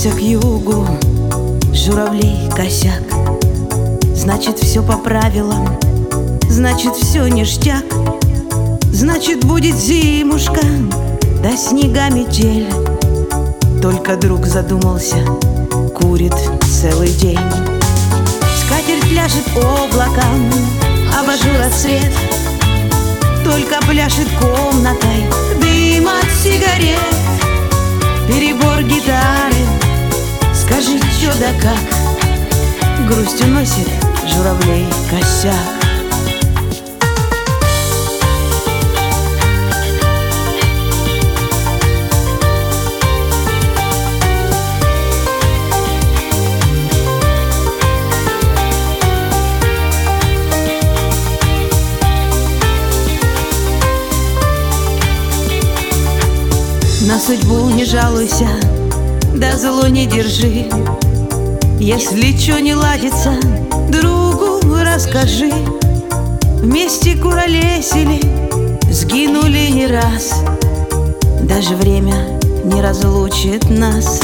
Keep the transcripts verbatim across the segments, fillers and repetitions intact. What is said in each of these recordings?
Вернулся к югу, журавлей косяк. Значит, все по правилам, значит, все ништяк. Значит, будет зимушка, да снега метель. Только друг задумался, курит целый день. Скатерть ляжет облаком, абажура цвет. Только пляшет комнатой дым от сигарет. Перебор гитары, скажи, чё да как. Грусть уносит журавлей косяк. На судьбу не жалуйся, да зло не держи. Если чё не ладится, другу расскажи. Вместе куролесили, сгинули не раз. Даже время не разлучит нас.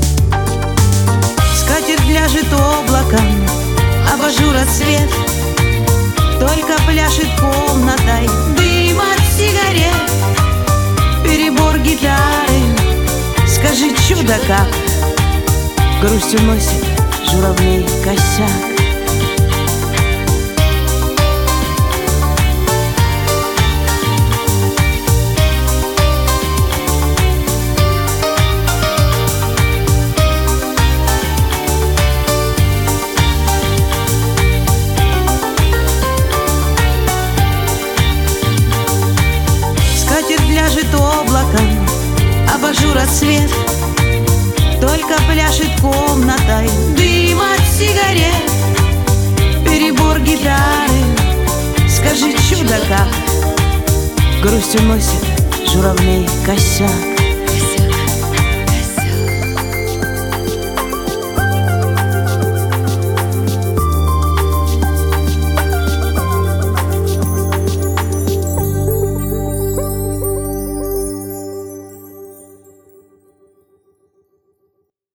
Скатерть ляжет облаком, абажура цвет. Только пляшет комнатой дым от сигарет. Перебор гитары, скажи, чудо как. Грусть уносит журавлей косяк. Скатерть ляжет облаком, абажура цвет. Только пляшет комнатой дым от сигарет. Перебор гитары, скажи, чудо как. Грусть уносит журавлей косяк.